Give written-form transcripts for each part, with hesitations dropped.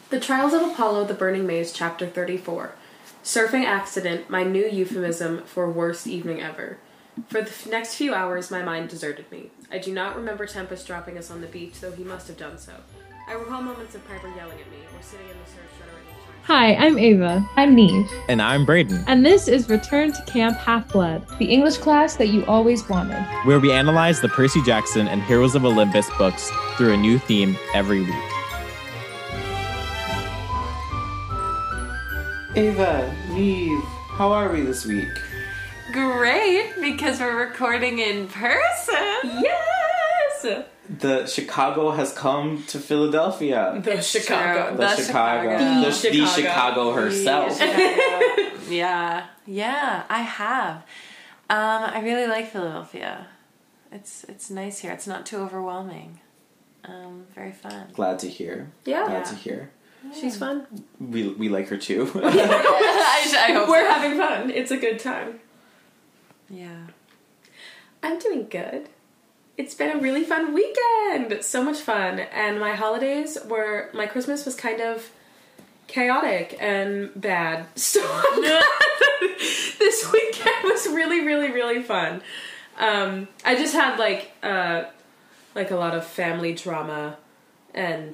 The Trials of Apollo, The Burning Maze, Chapter 34. Surfing accident, my new euphemism for worst evening ever. For the next few hours, my mind deserted me. I do not remember Tempest dropping us on the beach, though he must have done so. I recall moments of Piper yelling at me, or sitting in the surf shuddering. Hi, I'm Ava. I'm Neve. And I'm Braden. And this is Return to Camp Half-Blood, the English class that you always wanted. Where we analyze the Percy Jackson and Heroes of Olympus books through a new theme every week. Ava, Neve, how are we this week? Great, because we're recording in person. Yes! The Chicago has come to Philadelphia. The Chicago. The Chicago herself. Yeah, I have. I really like Philadelphia. It's nice here. It's not too overwhelming. Very fun. Glad to hear. Yeah. Glad to hear. She's fun. We like her too. I hope We're having fun. It's a good time. Yeah. I'm doing good. It's been a really fun weekend. So much fun. And my Christmas was kind of chaotic and bad. So this weekend was really, really, really fun. I just had like a lot of family drama, and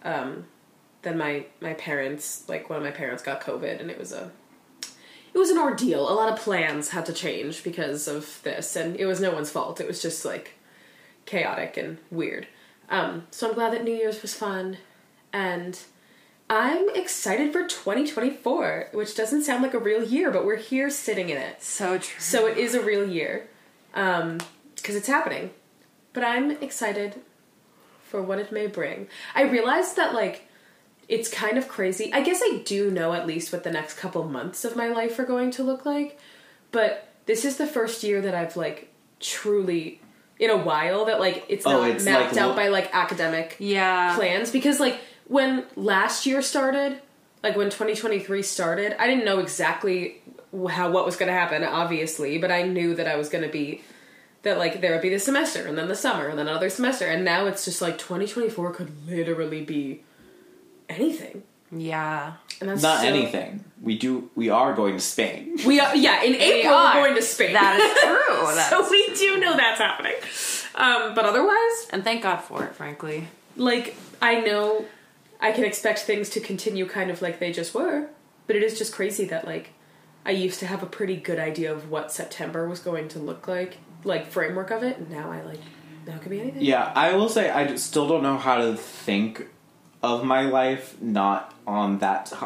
then my parents, like one of my parents got COVID, and it was an ordeal. A lot of plans had to change because of this, and it was no one's fault. It was just like chaotic and weird. So I'm glad that New Year's was fun, and I'm excited for 2024, which doesn't sound like a real year, but we're here sitting in it. So true. So it is a real year, because it's happening. But I'm excited for what it may bring. I realized that, like, it's kind of crazy. I guess I do know at least what the next couple months of my life are going to look like, but this is the first year that I've, like, truly, in a while, that, like, it's not mapped out by, like, academic plans. Because, like, when last year started, like, when 2023 started, I didn't know exactly what was going to happen, obviously, but I knew that I was going to be, that, like, there would be the semester, and then the summer, and then another semester, and now it's just, like, 2024 could literally be anything. Yeah. And that's Not anything. We are going to Spain. We are, yeah, in April we're going to Spain. That is true. So we do know that's happening. But otherwise... And thank God for it, frankly. Like, I know I can expect things to continue kind of like they just were, but it is just crazy that, like, I used to have a pretty good idea of what September was going to look like framework of it, and now now it could be anything. Yeah, I will say I still don't know how to think of my life not on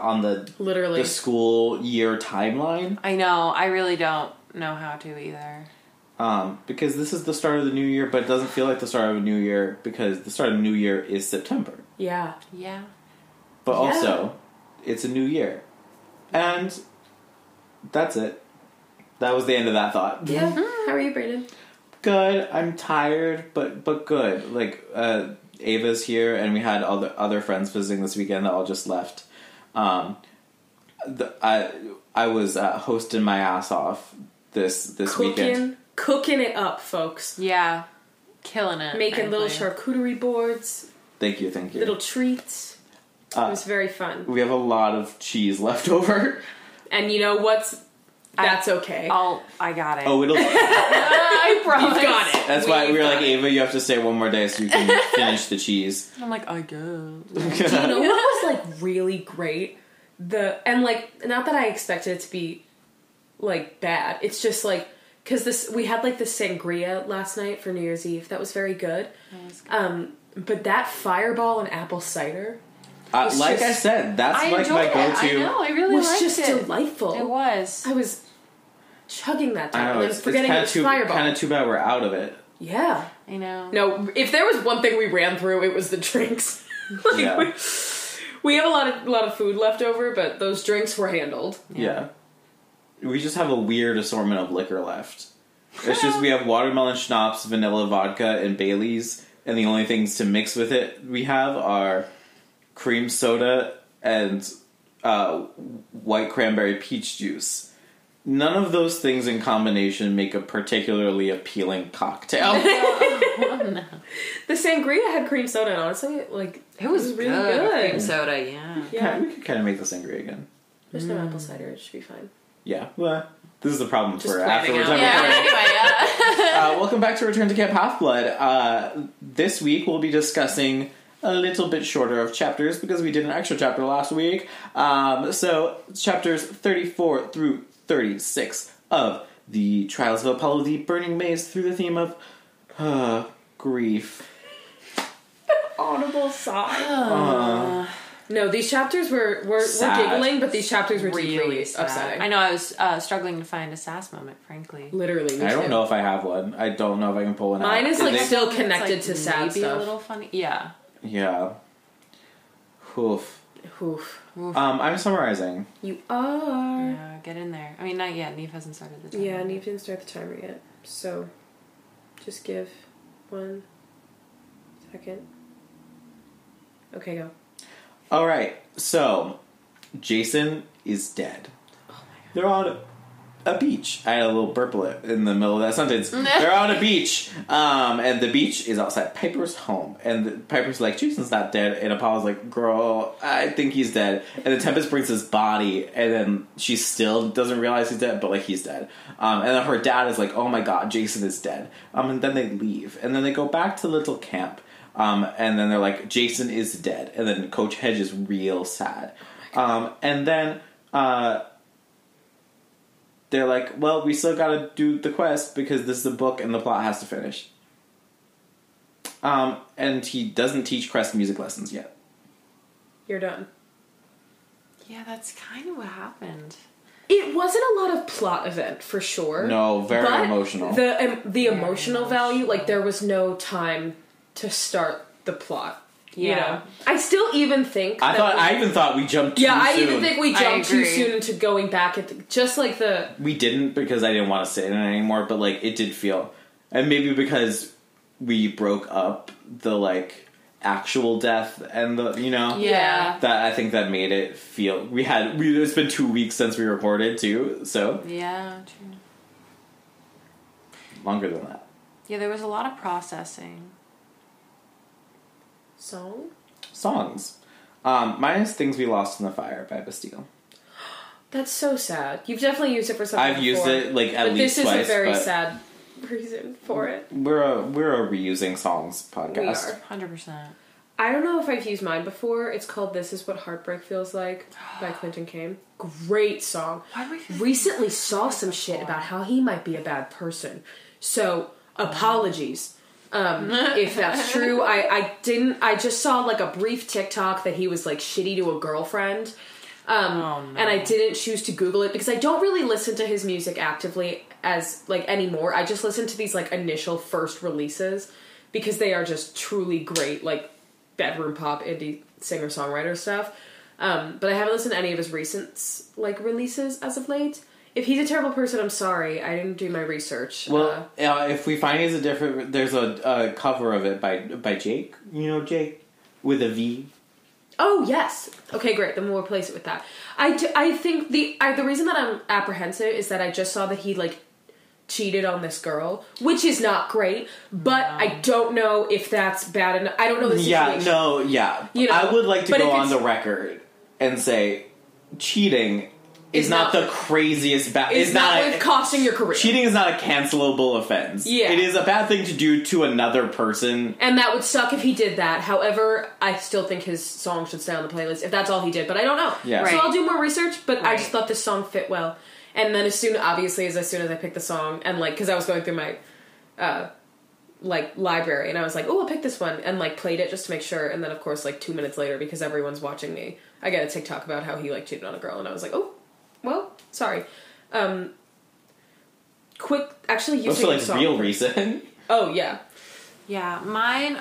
the school year timeline. I know. I really don't know how to either. Because this is the start of the new year, but it doesn't feel like the start of a new year because the start of the new year is September. Yeah. Yeah. But also, it's a new year. And that's it. That was the end of that thought. Yeah. How are you, Brayden? Good. I'm tired, but good. Like, Ava's here, and we had other friends visiting this weekend that all just left. I was hosting my ass off this weekend. Cooking it up, folks. Yeah. Killing it. Making little charcuterie boards. Thank you. Little treats. It was very fun. We have a lot of cheese left over. And you know what's... That's okay. I got it. Oh, it'll... I promise. You've got it. That's why we were like, Ava, you have to stay one more day so you can finish the cheese. I'm like, I guess. Do you know what was, like, really great? And, like, not that I expected it to be, like, bad. It's just, like, because we had, like, the sangria last night for New Year's Eve. That was very good. That was good. But that fireball and apple cider... I said, that's like my go-to. I know, I really liked it. Was just delightful. It was. I was chugging that time I know, and then forgetting it was fireball. Kind of too bad we're out of it. Yeah. I know. No, if there was one thing we ran through, it was the drinks. Yeah. We have a lot of food left over, but those drinks were handled. Yeah. We just have a weird assortment of liquor left. It's just we have watermelon schnapps, vanilla vodka, and Baileys, and the only things to mix with it we have are cream soda and white cranberry peach juice. None of those things in combination make a particularly appealing cocktail. no. The sangria had cream soda, and honestly, like, It was really good. Cream good. soda, yeah. Yeah. We could kind of make the sangria again. There's no apple cider, it should be fine. Yeah. Well, this is the problem Just for planning afterwards. out. I'm Yeah, recording. anyway, Welcome back to Return to Camp Half-Blood. This week we'll be discussing a little bit shorter of chapters because we did an extra chapter last week. So chapters 34 through 36 of the Trials of Apollo, the Burning Maze, through the theme of grief. Audible sigh. No, these chapters we're Sad. giggling, but these chapters were deeply really sad. upsetting. I know, I was struggling to find a sass moment, frankly. Literally, me I don't too. know if I have one. I don't know if I can pull one out. Mine is, like, They- still It's, connected like, to sad maybe stuff. a little funny. Yeah. Yeah. Oof. Oof. I'm summarizing. You are. Yeah, get in there. I mean, not yet. Neve hasn't started the time. Yeah, Neve didn't start the timer yet, so just give 1 second. Okay, go. All right, so Jason is dead. Oh my god. They're on a beach. I had a little burplet in the middle of that sentence. They're on a beach, and the beach is outside Piper's home. And Piper's like, Jason's not dead. And Apollo's like, girl, I think he's dead. And the Tempest brings his body, and then she still doesn't realize he's dead, but like he's dead. And then her dad is like, oh my god, Jason is dead. And then they leave, and then they go back to Little Camp. And then they're like, Jason is dead. And then Coach Hedge is real sad. And then they're like, well, we still gotta do the quest because this is a book and the plot has to finish. And he doesn't teach Crest music lessons yet. You're done. Yeah, that's kind of what happened. It wasn't a lot of plot event for sure. No, very but emotional. The emotional value, like there was no time to start the plot. You Yeah. know? I still even think I even thought we jumped too yeah, I soon. even think we I jumped too agree. soon into going back at just like the We didn't because I didn't want to sit in it anymore, but like it did feel, and maybe because we broke up the like actual death and the Yeah. that I think that made it feel it's been 2 weeks since we recorded too, so Yeah, true. longer than that. Yeah, there was a lot of processing. songs. Mine is Things We Lost in the Fire by Bastille. That's so sad. You've definitely used it for something. I've used before, it like at but least this twice. is a very but sad reason for it. We're a reusing songs podcast. We are. 100%. I don't know if I've used mine before. It's called "This Is What Heartbreak Feels Like" by Clinton Kane. Great song. Why do we feel Recently saw some shit about how he might be a bad person. So apologies. If that's true. I just saw like a brief TikTok that he was like shitty to a girlfriend. And I didn't choose to Google it because I don't really listen to his music actively as like anymore. I just listen to these like initial first releases because they are just truly great, like bedroom pop indie singer-songwriter stuff. But I haven't listened to any of his recent like releases as of late. If he's a terrible person, I'm sorry. I didn't do my research. Well, if we find there's a cover of it by Jake. You know Jake with a V. Oh yes. Okay, great. Then we'll replace it with that. I think the reason that I'm apprehensive is that I just saw that he like cheated on this girl, which is not great. But I don't know if that's bad enough. I don't know the situation. You know, I would like to but go if on it's- the record and say cheating is not the craziest bad. It's not costing your career. Cheating is not a cancelable offense. Yeah. It is a bad thing to do to another person. And that would suck if he did that. However, I still think his song should stay on the playlist if that's all he did. But I don't know. Yeah. So Right. I'll do more research. But I Right. just thought this song fit well. And then as soon as I picked the song and like because I was going through my like library and I was like, oh, I'll pick this one and like played it just to make sure. And then of course like 2 minutes later because everyone's watching me, I get a TikTok about how he like cheated on a girl and I was like, oh, well, sorry. Actually using Also, like the song real first. reason. Oh yeah. Yeah, mine.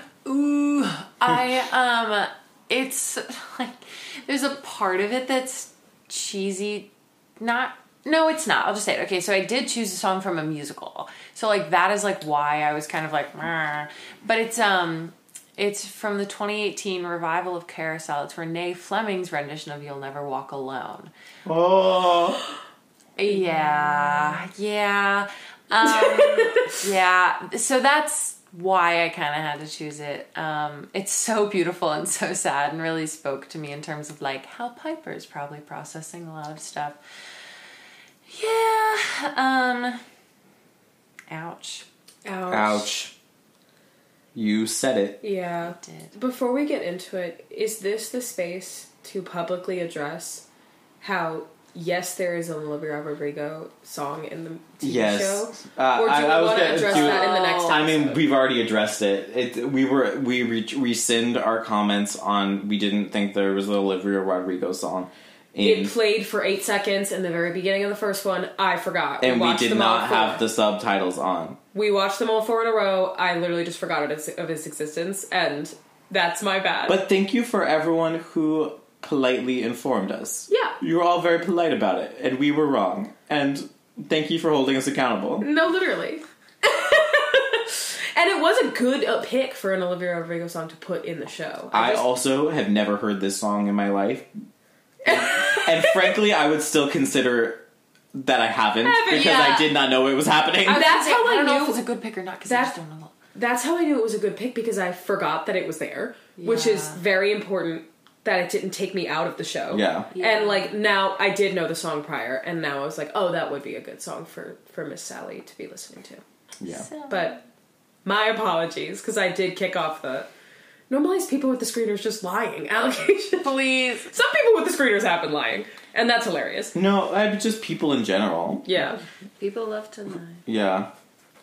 It's like there's a part of it that's cheesy. No, it's not. I'll just say it. Okay, so I did choose a song from a musical, so like that is like why I was kind of like, "Meh." But it's from the 2018 revival of Carousel. It's Renee Fleming's rendition of "You'll Never Walk Alone." Oh. Yeah. Yeah. So why I kind of had to choose it. It's so beautiful and so sad and really spoke to me in terms of like how Piper's probably processing a lot of stuff. Yeah. Ouch. Ouch. You said it. Yeah. I did. Before we get into it, is this the space to publicly address how, yes, there is an Olivia Rodrigo song in the TV Yes. show? Or do we want to address that in the next episode? I mean, we've already addressed it. We rescind our comments on we didn't think there was an Olivia Rodrigo song. It played for 8 seconds in the very beginning of the first one. I forgot. And we watched did them all not four. have the subtitles on. We watched them all 4 in a row. I literally just forgot of its existence, and that's my bad. But thank you for everyone who politely informed us. Yeah. You were all very polite about it, and we were wrong. And thank you for holding us accountable. No, literally. And it was a good pick for an Olivia Rodrigo song to put in the show. I also have never heard this song in my life. And frankly, I would still consider that I haven't because yeah. I did not know it was happening. That's how I don't know knew if it's a good pick or not because I just don't know. That's how I knew it was a good pick, because I forgot that it was there, which is Yeah. very important that it didn't take me out of the show. Yeah. And like now I did know the song prior, and now I was like, oh, that would be a good song for Miss Sally to be listening to. Yeah. But my apologies, because I did kick off the normalize people with the screeners just lying allegation. Please. Some people with the screeners have been lying, and that's hilarious. No, just people in general. Yeah. People love to lie. Yeah.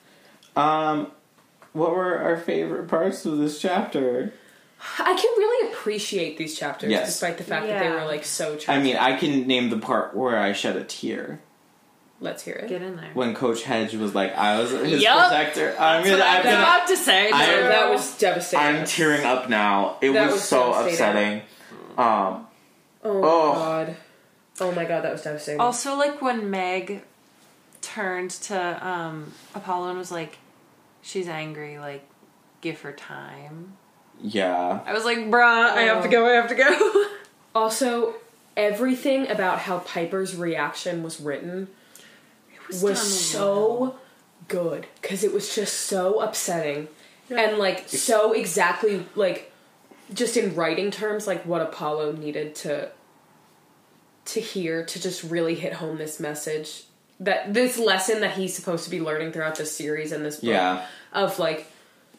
What were our favorite parts of this chapter? I can really appreciate these chapters, Yes. despite the fact that they Yeah. were like so tragic. I mean, I can name the part where I shed a tear. Let's hear it. Get in there. When Coach Hedge was like, I was his Yup. protector. I was about to say. That was devastating. I'm tearing up now. It That was so devastating. upsetting. Oh Oh. my god. Oh my god, that was devastating. Also, like, when Meg turned to Apollo and was like, she's angry, like, give her time. Yeah. I was like, bruh, I have to go. Also, everything about how Piper's reaction was written was done so good. Because it was just so upsetting. And, like, so exactly, like, just in writing terms, like, what Apollo needed to hear to just really hit home this message. That this lesson that he's supposed to be learning throughout this series and this book. Yeah. Of, like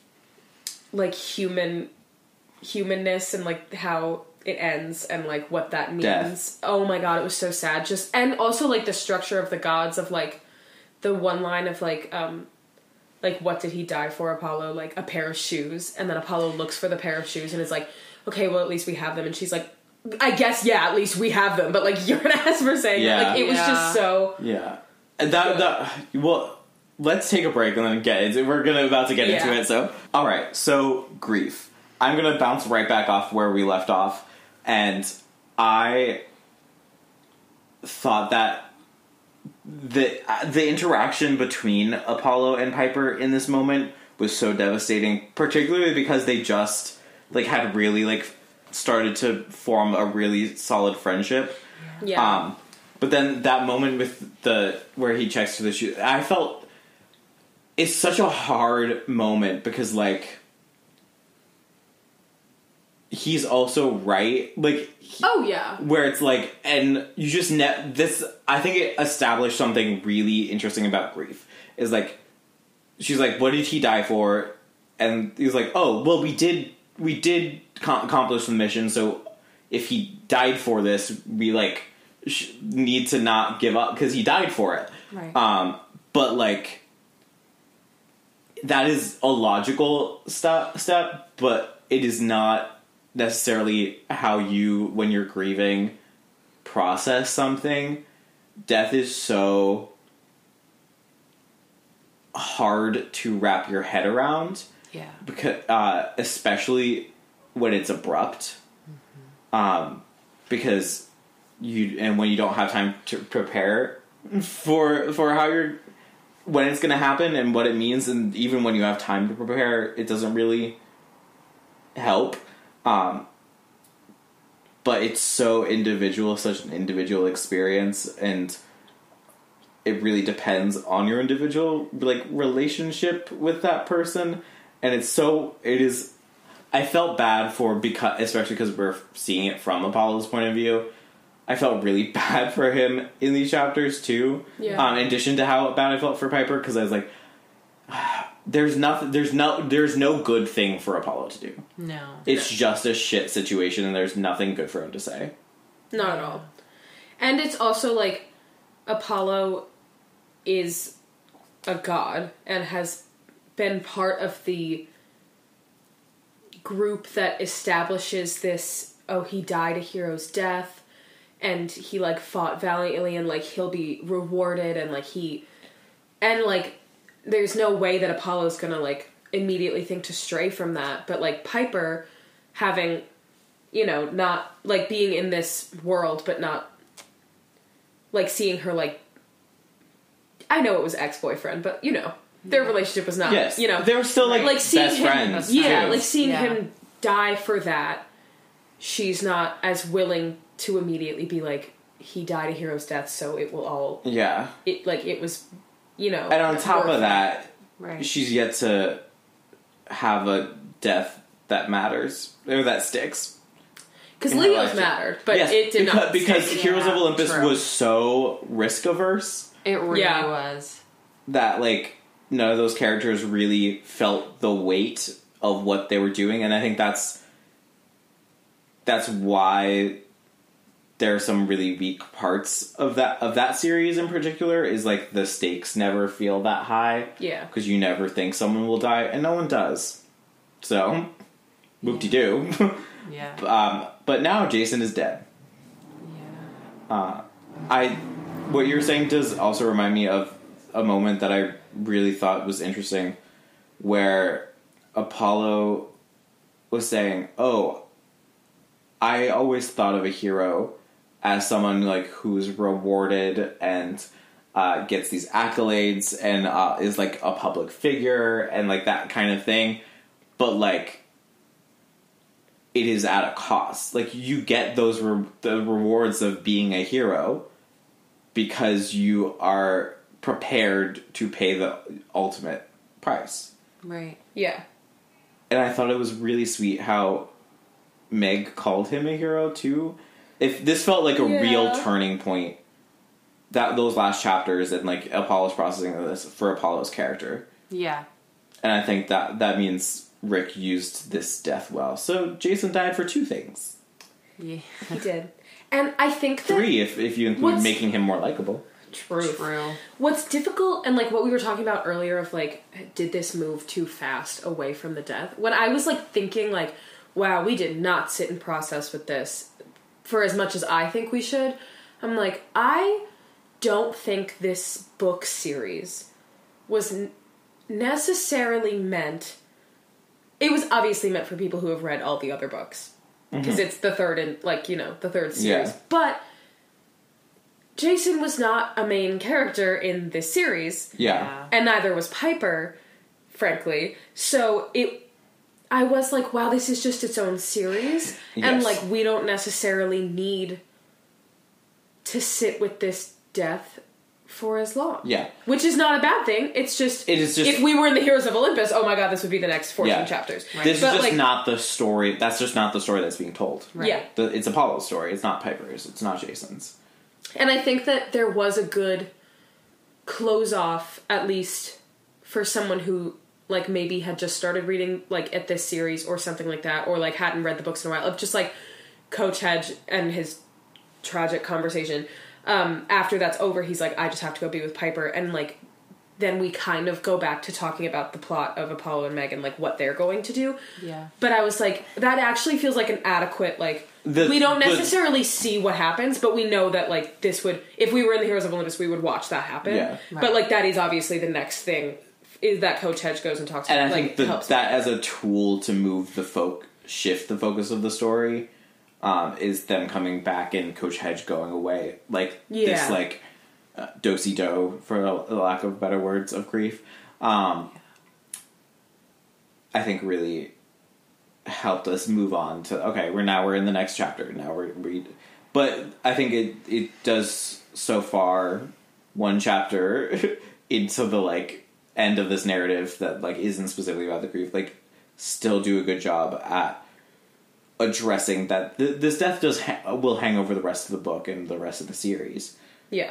humanness and, like, how it ends and, like, what that means. Death. Oh my god, it was so sad. Just, and also, like, the structure of the gods of, like, the one line of, like, what did he die for, Apollo? Like, a pair of shoes. And then Apollo looks for the pair of shoes and is like, okay, well, at least we have them. And she's like, I guess, yeah, at least we have them. But, like, you're an ass for saying that. Yeah. Like, it was just so... Yeah. And well, let's take a break and then get into it. We're about to get into it, so... Alright, so, grief. I'm gonna bounce right back off where we left off. And I thought that the interaction between Apollo and Piper in this moment was so devastating, particularly because they just, like, had really, like, started to form a really solid friendship. Yeah. But then that moment with where he checks for the shoe, I felt it's such a hard moment because, like, he's also right. Like, Oh, yeah. where it's like, and you just this. I think it established something really interesting about grief. Is like, she's like, "What did he die for?" And he's like, "Oh, well, we did accomplish the mission. So if he died for this, we like need to not give up because he died for it." Right. But like, that is a logical step, but it is not necessarily how you, when you're grieving, process something. Death is so hard to wrap your head around. Yeah. Because especially when it's abrupt. Because when you don't have time to prepare for how when it's going to happen and what it means, and even when you have time to prepare, it doesn't really help. But it's so individual, such an individual experience, and it really depends on your individual, like, relationship with that person. and it is. I felt bad especially because we're seeing it from Apollo's point of view. I felt really bad for him in these chapters too. Yeah. In addition to how bad I felt for Piper, because I was like, there's no good thing for Apollo to do. No. It's just a shit situation, and there's nothing good for him to say. Not at all. And it's also like Apollo is a god and has been part of the group that establishes this, he died a hero's death, and he, like, fought valiantly, and, like, he'll be rewarded, and, like, there's no way that Apollo's gonna, like, immediately think to stray from that, but, like, Piper having, you know, not, like, being in this world, but not, like, seeing her, like, I know it was ex-boyfriend, but, you know, their relationship was not, yes. you know. They were still, like seeing best him, friends. Yeah, too. like, seeing him die for that, she's not as willing to immediately be like, he died a hero's death, so it will all... Yeah. It was, you know... And on top of that, Right. she's yet to have a death that matters, or that sticks. Because in her Leo's life. mattered, but Yes, it did not... Because stick. Heroes of Olympus true. was so risk-averse It really Yeah. was. that, like, none of those characters really felt the weight of what they were doing, and I think that's why there are some really weak parts of that series in particular, is like the stakes never feel that high. Yeah. Because you never think someone will die, and no one does. So, whoop-de-doo. Yeah. But now Jason is dead. Yeah. What you're saying does also remind me of a moment that I really thought was interesting, where Apollo was saying, I always thought of a hero as someone, like, who's rewarded and gets these accolades and is, like, a public figure and, like, that kind of thing. But, like, it is at a cost. Like, you get those the rewards of being a hero because you are prepared to pay the ultimate price. Right. Yeah. And I thought it was really sweet how Meg called him a hero too. If this felt like a real turning point, those last chapters and, like, Apollo's processing of this for Apollo's character. Yeah. And I think that means Rick used this death well. So Jason died for 2 things. Yeah. He did. And I think that... 3 if you include making him more likable. True. What's difficult, and, like, what we were talking about earlier of, like, did this move too fast away from the death? When I was, like, thinking, like, wow, we did not sit and process with this for as much as I think we should, I'm like, I don't think this book series was necessarily meant... It was obviously meant for people who have read all the other books. Because it's the third the third series. Yeah. But Jason was not a main character in this series. Yeah. And neither was Piper, frankly. So I was like, wow, this is just its own series. Yes. And, like, we don't necessarily need to sit with this death for as long. Yeah. Which is not a bad thing. It is just if we were in the Heroes of Olympus, oh my god, this would be the next 14 chapters. Right. This But, is just like, not the story. That's just not the story that's being told. Right. Yeah. It's Apollo's story. It's not Piper's. It's not Jason's. And I think that there was a good close off, at least for someone who, like, maybe had just started reading, like, at this series or something like that, or, like, hadn't read the books in a while, of just, like, Coach Hedge and his tragic conversation. After that's over, he's like, I just have to go be with Piper, and, like, then we kind of go back to talking about the plot of Apollo and Meg and, like, what they're going to do. Yeah. But I was like, that actually feels like an adequate, like, we don't necessarily see what happens, but we know that, like, this would, if we were in the Heroes of Olympus, we would watch that happen. Yeah. Right. But, like, that is obviously the next thing, is that Coach Hedge goes and talks And I like, think helps that as a tool to move shift the focus of the story, is them coming back and Coach Hedge going away. Like, this, like, do-si-do, for a lack of better words, of grief. I think really helped us move on to, okay, we're in the next chapter. Now we're but I think it does so far one chapter into the, like, end of this narrative that like isn't specifically about the grief, like still do a good job at addressing that this death will hang over the rest of the book and the rest of the series. Yeah.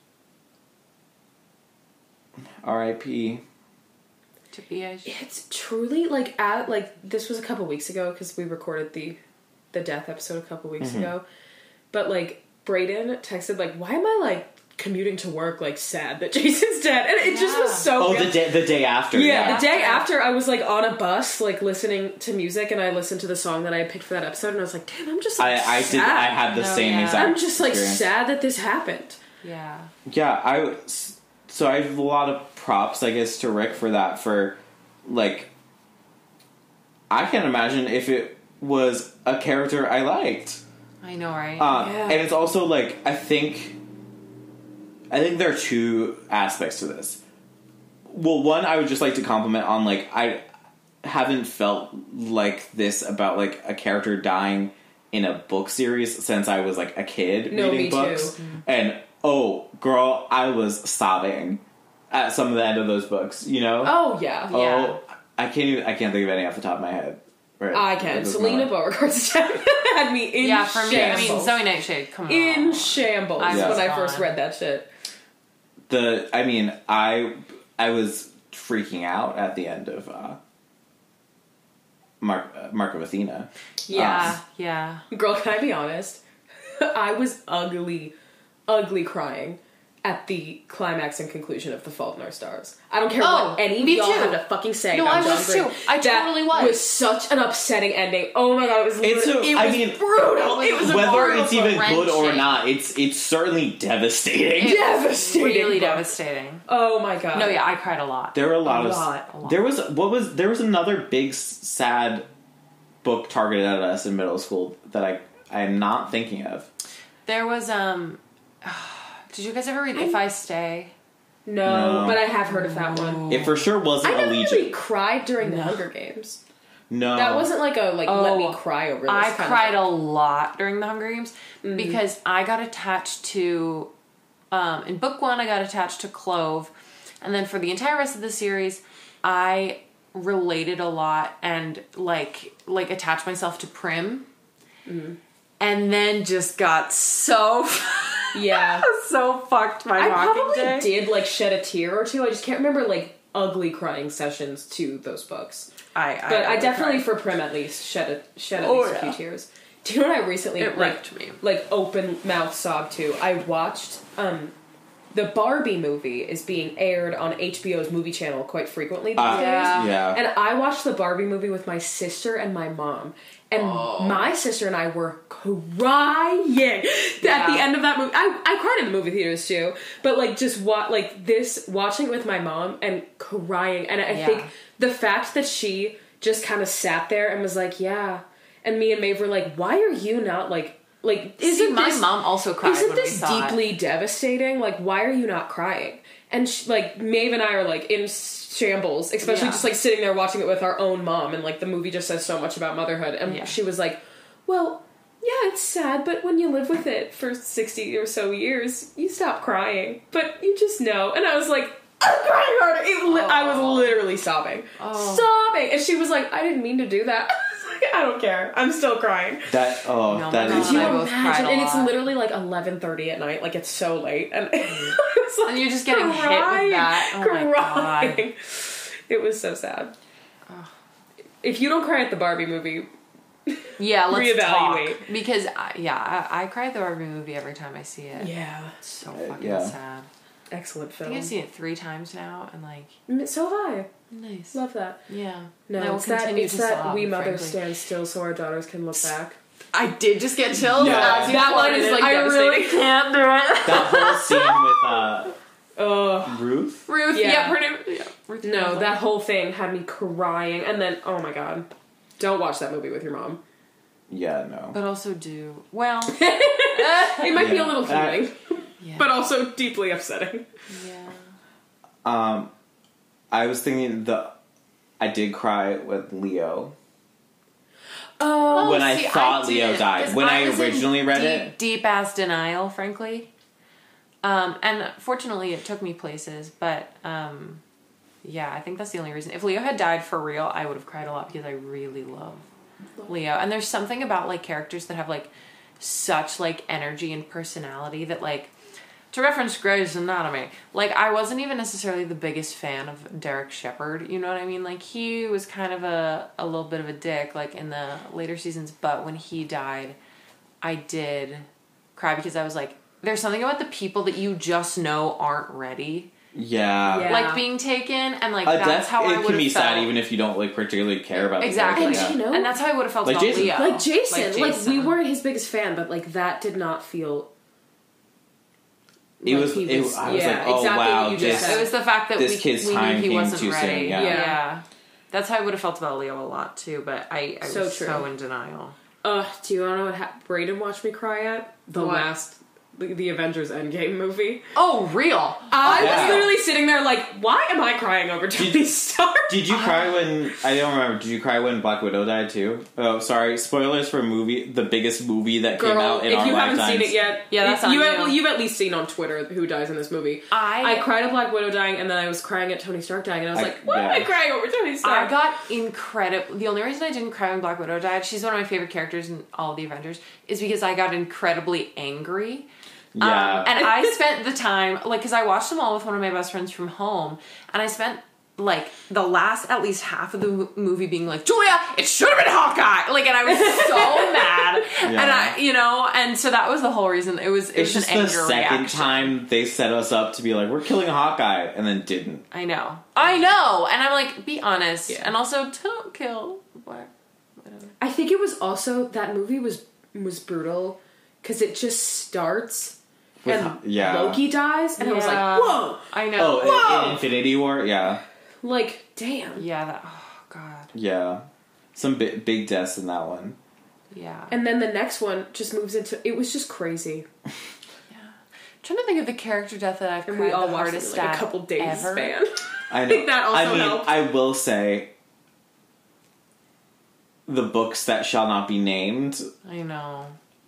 R.I.P. To Biage. It's truly like this was a couple weeks ago because we recorded the death episode a couple weeks ago, but like Brayden texted like, why am I like commuting to work like sad that Jason's dead, and it just was so good. The day after. Yeah, the day after I was like on a bus like listening to music, and I listened to the song that I had picked for that episode, and I was like, damn, I'm just like, I had the same exact I'm just like experience. sad that this happened. Yeah. So I have a lot of props, I guess, to Rick for that. For like, I can't imagine if it was a character I liked. I know, right? And it's also like I think there are two aspects to this. Well, one, I would just like to compliment on like I haven't felt like this about like a character dying in a book series since I was like a kid reading books. Too. And oh, girl, I was sobbing at some of the end of those books. You know? Oh yeah. Oh, I can't think of any off the top of my head. Right. I can. Selena Beauregard's death had me in yeah, for me, shambles. I mean, Zoe Nightshade, come on. In shambles I when was I first gone. read that shit. I was freaking out at the end of Mark of Athena. Yeah, yeah. Girl, can I be honest? I was ugly crying at the climax and conclusion of The Fault in Our Stars. I don't care what any of me y'all too. have to fucking say No, about I John was Green. too. I totally That was. such an upsetting ending. Oh my god, it was brutal. It was Whether brutal. it's even good or wrenching. not, it's certainly devastating. Devastating. Really bro. devastating. Oh my god. No, yeah, I cried a lot. There were a lot. lot. There was another big sad book targeted at us in middle school that I am not thinking of. There was, did you guys ever read If I Stay? No, No. but I have heard of that one. It for sure wasn't I never Allegiant. really cried during the Hunger Games. No, That wasn't like a let me cry over this. I kind cried of a lot during the Hunger Games because I got attached to, in book one, I got attached to Clove. And then for the entire rest of the series, I related a lot and like attached myself to Prim. And then just got so Yeah. so fucked by I Mockingjay. probably did like shed a tear or two. I just can't remember like ugly crying sessions to those books. But I definitely, for Prim at least, shed at least a few tears. Do you know what I recently It wrecked me. like open mouth sobbed to? I watched the Barbie movie is being aired on HBO's movie channel quite frequently these days. yeah. And I watched the Barbie movie with my sister and my mom. And my sister and I were crying at the end of that movie. I cried in the movie theaters too. But like just watching it with my mom and crying. And I think the fact that she just kind of sat there and was like, yeah. And me and Maeve were like, why are you not like isn't my this, mom also cried isn't when this we saw deeply devastating? Like, why are you not crying? And like Maeve and I are like in shambles, especially just like sitting there watching it with our own mom, and like the movie just says so much about motherhood. And she was like, well, yeah, it's sad, but when you live with it for 60 or so years, you stop crying. But you just know. And I was like, I'm crying harder. I was literally sobbing. Sobbing. And she was like, I didn't mean to do that. I don't care. I'm still crying. That No, that my is mom and I You both cried imagine, a and it's lot. literally like 11:30 at night. Like it's so late, and I was like, And you're just getting hit with that. Oh my crying. It was so sad. If you don't cry at the Barbie movie, Yeah, let's Reevaluate. talk. Because, I cry at the Barbie movie every time I see it. yeah, It's so fucking yeah. sad. excellent I film. think I've seen it 3 times now, and So have I. nice. Love that. Yeah. No, And I will it's that. continue It's to that sob, we mothers frankly. stand still so our daughters can look back. I did just get chills. Yeah. as you That line quoted is, it. like, I really devastating. can't do it. that whole scene with Ruth. Ruth, Yeah. her name. Yeah, Ruth No, Handler. that whole thing had me crying, and then oh my god, don't watch that movie with your mom. Yeah, no. But also do well. It might be a little Yeah. healing, Yeah. but also deeply upsetting. Yeah. I was thinking I did cry with Leo. Oh, When I thought Leo didn't, died. 'cause When I was in originally read it. deep ass denial, frankly. And fortunately, it took me places. But Yeah, I think that's the only reason. If Leo had died for real, I would have cried a lot because I really love Leo. And there's something about, like, characters that have, like, such, like, energy and personality that, like, to reference Grey's Anatomy, like, I wasn't even necessarily the biggest fan of Derek Shepherd, you know what I mean? Like, he was kind of a little bit of a dick, like, in the later seasons, but when he died, I did cry because I was like, there's something about the people that you just know aren't ready. Yeah. Like, being taken, and, like, that's how I would have felt. It can be sad even if you don't, like, particularly care about exactly. the character. And, you know, and that's how I would have felt like about Jason. Leo. Like Jason. Like, we weren't his biggest fan, but, like, that did not feel... I was like, oh, exactly wow, what you just said. It was the fact that this kid's we time knew he came wasn't too ready. soon. Yeah. That's how I would have felt about Leo a lot, too, but I So was true. so in denial. Do you want to know what Brayden watched me cry at? The Avengers Endgame movie. Oh, real? I Yeah. was literally sitting there like, why am I crying over Tony Stark? Did you cry when... I don't remember. Did you cry when Black Widow died, too? Oh, sorry. Spoilers for the biggest movie that came out in our lifetimes. If you haven't seen it yet, Yeah, that's on you. You've at least seen on Twitter who dies in this movie. I cried at Black Widow dying, and then I was crying at Tony Stark dying, and I was like, why am I crying over Tony Stark? I got incredible... The only reason I didn't cry when Black Widow died, she's one of my favorite characters in all of the Avengers, is because I got incredibly angry. Yeah. And I spent the time, like, because I watched them all with one of my best friends from home, and I spent, like, the last at least half of the movie being like, Julia, it should have been Hawkeye! Like, and I was so mad. Yeah. And I, you know, and so that was the whole reason. It was It's an just anger the second reaction. time they set us up to be like, we're killing Hawkeye, and then didn't. I know. And I'm like, be honest. Yeah. And also, don't kill Black Widow. I think it was also, that movie was brutal, because it just starts... And Loki dies, and I was like, whoa! I know. Oh, in Infinity War? Yeah. Like, damn. Yeah, oh, God. Yeah. Some big deaths in that one. Yeah. And then the next one just moves into... It was just crazy. I'm trying to think of the character death that I've And cried we all the watched it hardest in, like, at a couple days ever. span. I know. think that also helped. I will say, the books that shall not be named... I know.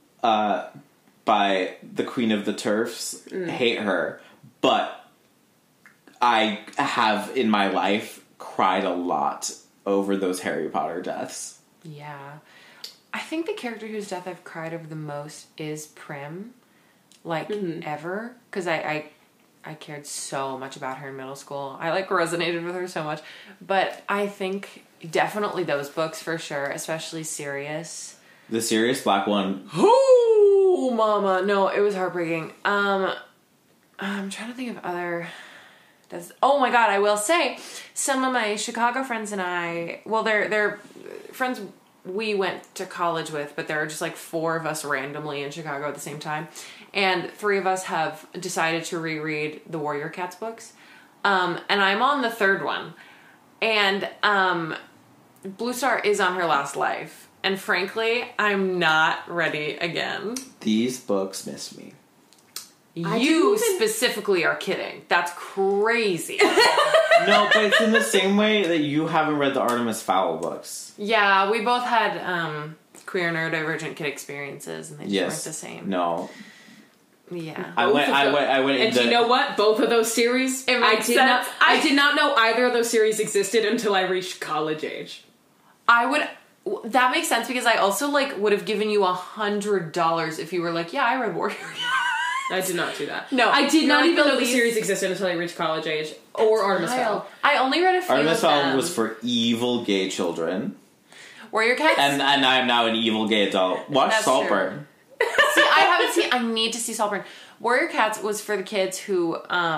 By the Queen of the Turfs. Hate her. But I have, in my life, cried a lot over those Harry Potter deaths. Yeah. I think the character whose death I've cried over the most is Prim. Like, ever. Because I cared so much about her in middle school. I, like, resonated with her so much. But I think definitely those books for sure, especially Sirius. The Sirius Black one. Oh, mama. No, it was heartbreaking. I'm trying to think of other... Oh my God, I will say, some of my Chicago friends and I... Well, they're friends we went to college with, but there are just like 4 of us randomly in Chicago at the same time. And 3 of us have decided to reread the Warrior Cats books. And I'm on the 3rd one. And Blue Star is on her last life. And frankly, I'm not ready again. These books miss me. You specifically are kidding. That's crazy. No, but it's in the same way that you haven't read the Artemis Fowl books. Yeah, we both had queer neurodivergent kid experiences, and they just weren't the same. No. Yeah. I went And do you know what? Both of those series, It makes sense. I did not know either of those series existed until I reached college age. That makes sense because I also like would have given you $100 if you were like, yeah, I read Warrior. I did not do that. No, I did not like even the know the least- series existed until I reached college age. Or Artemis Fowl. I only read a few Artemis of them. Fowl was for evil gay children. Warrior Cats? And I am now an evil gay adult. Watch That's Saltburn. See, I haven't seen... I need to see Saltburn. Warrior Cats was for the kids who...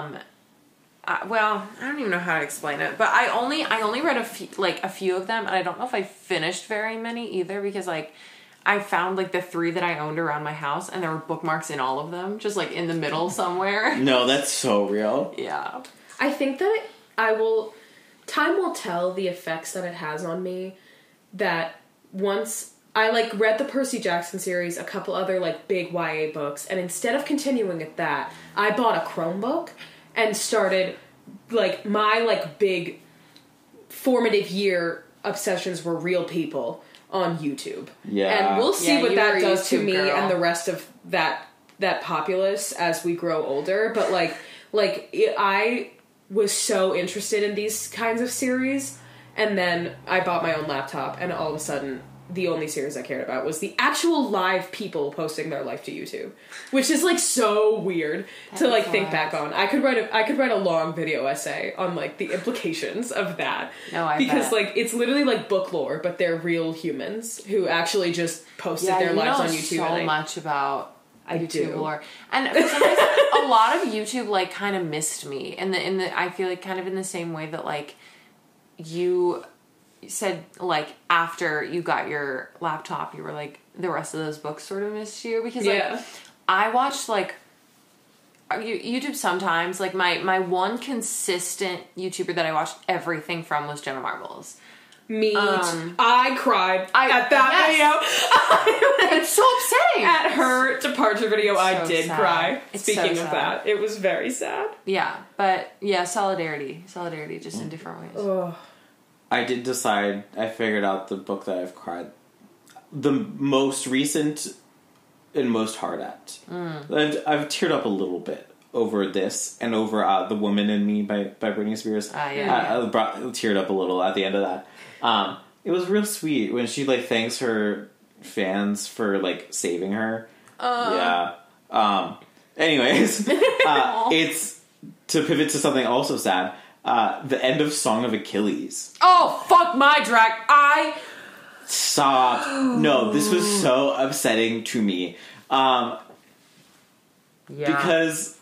well, I don't even know how to explain it, but I only read a few of them, and I don't know if I finished very many either, because, like, I found, like, the 3 that I owned around my house, and there were bookmarks in all of them, just, like, in the middle somewhere. No, that's so real. Yeah. I think that time will tell the effects that it has on me, that once I, like, read the Percy Jackson series, a couple other, like, big YA books, and instead of continuing at that, I bought a Chromebook and started, like, my, like, big formative year obsessions were real people on YouTube. Yeah. And we'll see Yeah, what you that were a does to YouTube me girl. and the rest of that populace as we grow older. But, like was so interested in these kinds of series, and then I bought my own laptop, and all of a sudden the only series I cared about was the actual live people posting their life to YouTube, which is like so weird to like think back on. I could write a long video essay on like the implications of that. No, because bet. like it's literally like book lore, but they're real humans who actually just posted their lives on YouTube. So much about YouTube lore, and for some reason, a lot of YouTube like kind of missed me in the I feel like kind of in the same way that like you said like after you got your laptop you were like the rest of those books sort of missed you, because like I watched like YouTube sometimes. Like my one consistent YouTuber that I watched everything from was Jenna Marbles. Me, I cried at that video. It's so upsetting. At her departure video, I so did sad. cry. It's Speaking so of sad. that, it was very sad. Yeah, but yeah, solidarity, just in different ways. Ugh. I did decide, I figured out the book that I've cried the most recent and most hard at. I've teared up a little bit over this and over The Woman in Me by Britney Spears. I teared up a little at the end of that. It was real sweet when she like thanks her fans for like saving her. Anyways, it's to pivot to something also sad. The end of Song of Achilles. Oh, fuck my drag. Stop. No, this was so upsetting to me. Because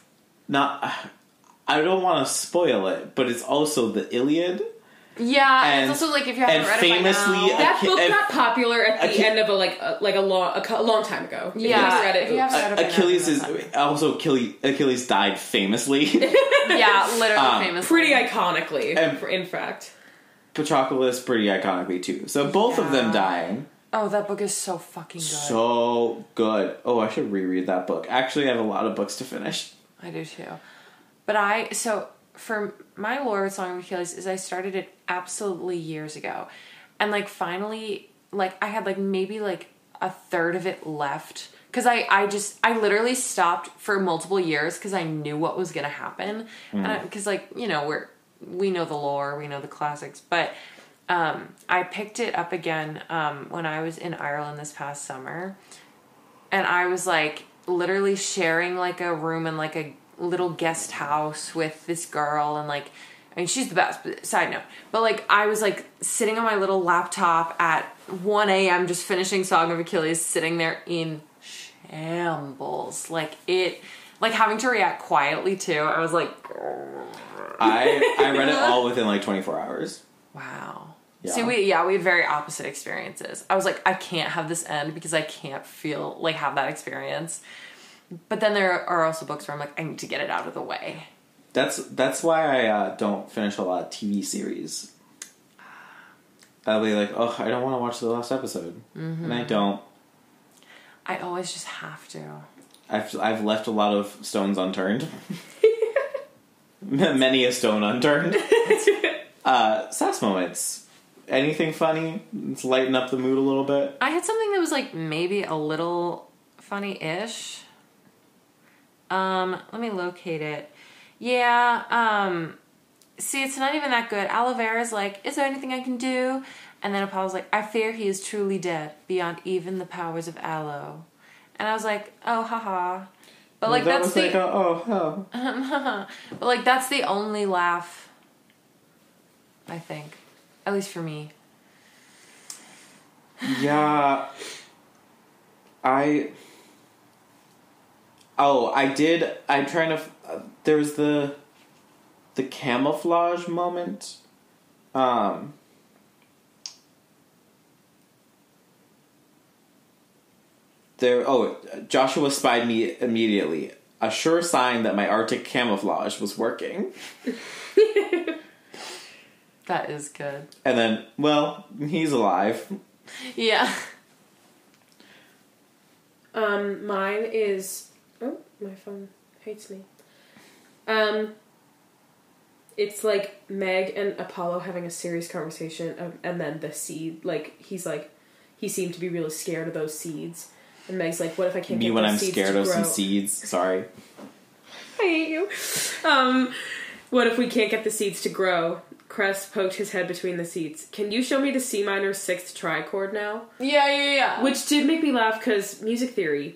I don't want to spoil it, but it's also the Iliad. Yeah, and it's also like if you haven't read famously, it by now. That book got popular at the end of a long time ago. Yeah, if you haven't read it. Achilles is also Achilles died famously. Yeah, literally famously. Pretty iconically, in fact. Patroclus pretty iconically too. So both of them dying. Oh, that book is so fucking good. So good. Oh, I should reread that book. Actually, I have a lot of books to finish. I do too. But for my lore with Song of Achilles is I started it absolutely years ago. And like finally, like I had like maybe like a third of it left. Cause I literally stopped for multiple years cause I knew what was going to happen. And cause like, you know, we know the lore, we know the classics, but I picked it up again when I was in Ireland this past summer. And I was like literally sharing like a room in like a little guest house with this girl, and like I mean she's the best, side note, but like I was like sitting on my little laptop at 1 a.m. just finishing Song of Achilles, sitting there in shambles, like having to react quietly too. I was like I read it all within like 24 hours. Wow. Yeah. See, we had very opposite experiences. I was like, I can't have this end because I can't have that experience. But then there are also books where I'm like, I need to get it out of the way. That's why I don't finish a lot of TV series. I'll be like, oh, I don't want to watch the last episode, and I don't. I always just have to. I've left a lot of stones unturned. Many a stone unturned. Sass moments. Anything funny? Let's lighten up the mood a little bit. I had something that was like maybe a little funny-ish. Let me locate it. Yeah, see, it's not even that good. Aloe Vera's like, is there anything I can do? And then Apollo's like, I fear he is truly dead, beyond even the powers of aloe. And I was like, oh, haha. But like, that that's was like, oh. But like, that's the only laugh, I think. At least for me. Yeah. I'm trying to... there was the camouflage moment. Joshua spied me immediately. A sure sign that my Arctic camouflage was working. That is good. And then, well, he's alive. Yeah. Mine is... Oh, my phone hates me. It's like Meg and Apollo having a serious conversation, and then the seed, he seemed to be really scared of those seeds. And Meg's like, what if I can't get those seeds to grow? Me when I'm scared of some seeds. Sorry. I hate you. What if we can't get the seeds to grow? Crest poked his head between the seats. Can you show me the C minor 6th trichord now? Yeah. Which did make me laugh because music theory.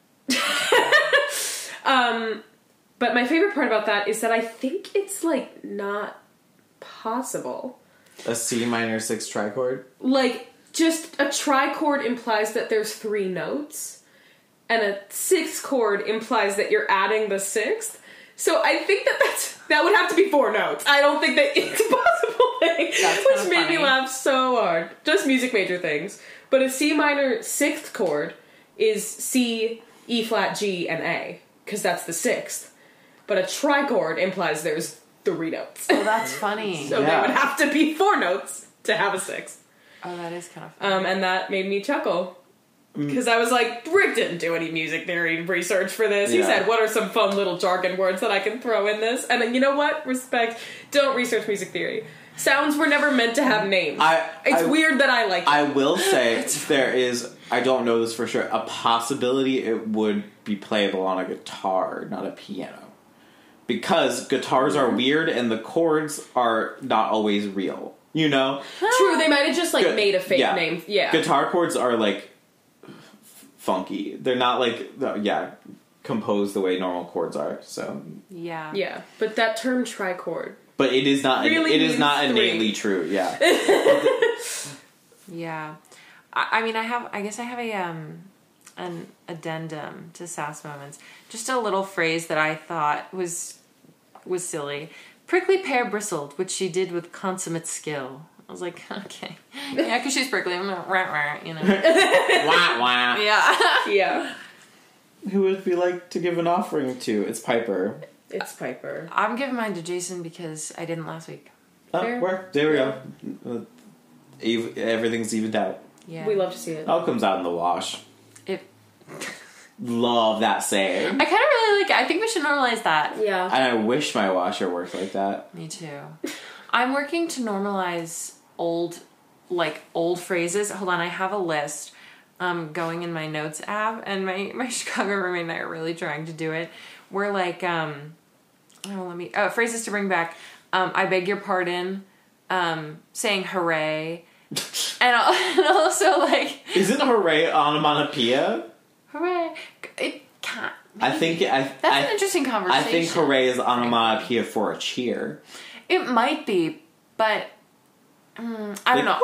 But my favorite part about that is that I think it's, like, not possible. A C minor 6 trichord? Like, just a trichord implies that there's 3 notes, and a 6th chord implies that you're adding the 6th. So I think that would have to be 4 notes. I don't think that it's a possible thing. Which made me laugh so hard. Just music major things. But a C minor 6th chord is C, E flat, G, and A. Because that's the 6th. But a trichord implies there's 3 notes. Oh, that's funny. So they would have to be 4 notes to have a 6th. Oh, that is kind of funny. And that made me chuckle. Because I was like, Rick didn't do any music theory research for this. He said, what are some fun little jargon words that I can throw in this? And then, you know what? Respect. Don't research music theory. Sounds were never meant to have names. It's weird that I like it. I will say, there is, I don't know this for sure, a possibility it would be playable on a guitar, not a piano. Because guitars are weird and the chords are not always real. You know? True, they might have just, like, made a fake name. Yeah. Guitar chords are, like, funky. They're not, like, composed the way normal chords are, so. Yeah. Yeah, but that term trichord. But it is not, Really it is not means innately true, yeah. Yeah. I guess I have an addendum to Sass Moments. Just a little phrase that I thought was silly. Prickly pear bristled, which she did with consummate skill. I was like, okay. Yeah, because she's prickly. I'm like, rah, you know. Wah, wah. Yeah. Yeah. Who would we like to give an offering to? It's Piper. It's Piper. I'm giving mine to Jason because I didn't last week. Fair. There we go. Everything's evened out. Yeah. We love to see it. All comes out in the wash. It Love that saying. I kind of really like it. I think we should normalize that. Yeah. And I wish my washer worked like that. Me too. I'm working to normalize old phrases. Hold on, I have a list going in my notes app, and my Chicago roommate and I are really trying to do it. We're like, phrases to bring back. I beg your pardon. Saying hooray. and also like... Isn't hooray onomatopoeia? Hooray. It can't... That's an interesting conversation. I think hooray is onomatopoeia for a cheer. It might be, but I don't know.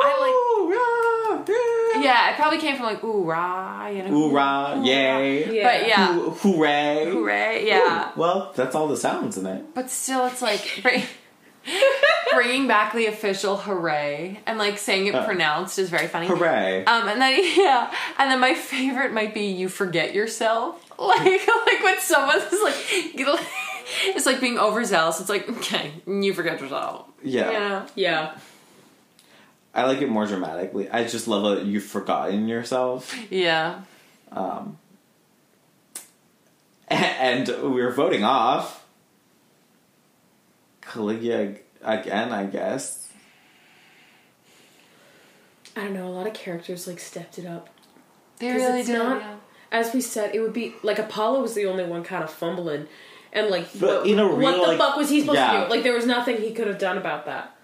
Yeah, it probably came from like ooh rah, you know. Ooh rah, yay. Yeah. But yeah. Hooray. Hooray, yeah. Ooh, well, that's all the sounds in it. But still, it's like bringing back the official hooray and like saying it pronounced is very funny. Hooray. And then my favorite might be you forget yourself. Like when someone's like, it's like being overzealous. It's like, okay, you forget yourself. Yeah. Yeah. Yeah. I like it more dramatically. I just love that you've forgotten yourself. Yeah. And we're voting off Caligula again, I guess. I don't know, a lot of characters like stepped it up. They really it's do. not- Yeah. As we said, it would be like Apollo was the only one kind of fumbling, and like, But in a real, what the like, fuck was he supposed to yeah. do? Like, there was nothing he could have done about that.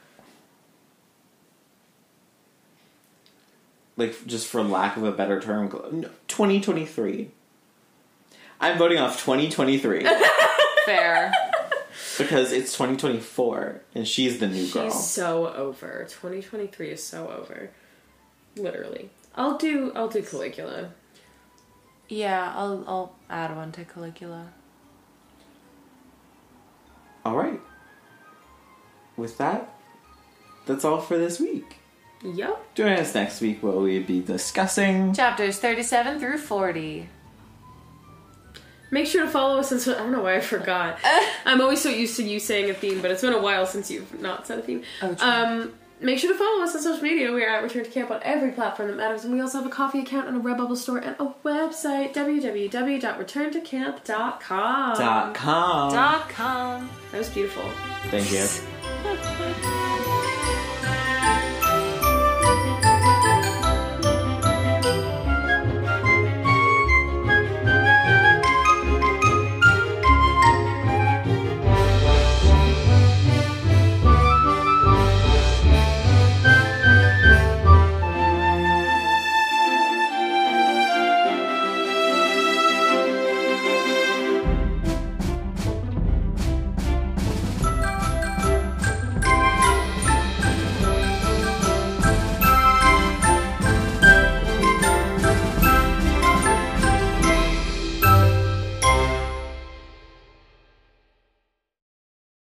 Like, just for lack of a better term, 2023. I'm voting off 2023 Fair. because it's 2024 and she's the new girl. She's so over. 2023 is so over. Literally. I'll do Caligula. Yeah, I'll add one to Caligula. All right. With that, that's all for this week. Yup. Join us next week where we'll be discussing... Chapters 37 through 40. Make sure to follow us I don't know why I forgot. I'm always so used to you saying a theme, but it's been a while since you've not said a theme. Oh, true. Make sure to follow us on social media. We are at Return to Camp on every platform that matters, and we also have a coffee account and a Redbubble store and a website, www.returntocamp.com. .com. .com. That was beautiful. Thank you.